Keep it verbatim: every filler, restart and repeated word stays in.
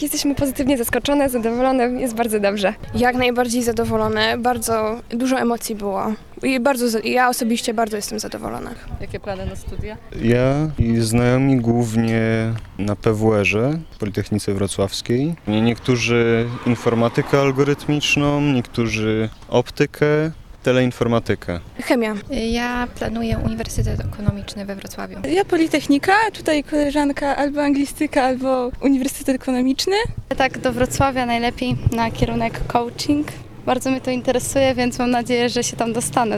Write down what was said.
Jesteśmy pozytywnie zaskoczone, zadowolone, jest bardzo dobrze. Jak najbardziej zadowolone, bardzo dużo emocji było i bardzo, ja osobiście bardzo jestem zadowolona. Jakie plany na studia? Ja i znajomi głównie na P W R-ze, Politechnice Wrocławskiej. Niektórzy informatykę algorytmiczną, niektórzy optykę, teleinformatykę. Chemia. Ja planuję Uniwersytet Ekonomiczny we Wrocławiu. Ja Politechnika, tutaj koleżanka albo anglistyka, albo Uniwersytet Ekonomiczny. Tak, do Wrocławia najlepiej na kierunek coaching. Bardzo mnie to interesuje, więc mam nadzieję, że się tam dostanę.